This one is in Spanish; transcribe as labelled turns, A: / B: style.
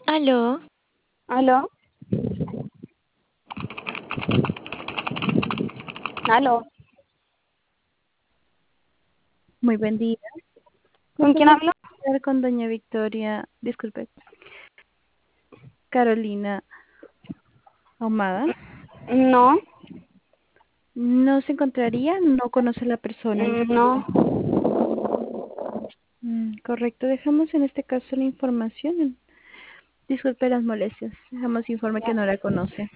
A: Aló,
B: Aló, aló.
A: muy buen día. ¿Me
B: ¿Con quién
A: podría
B: hablo?
A: hablar con doña Victoria, disculpe, Carolina Ahumada?
B: No,
A: ¿No se encontraría? ¿No conoce a la persona
B: no.
A: indicada? Correcto, dejamos en este caso la información. Disculpe las molestias, dejamos informe que no la conoce.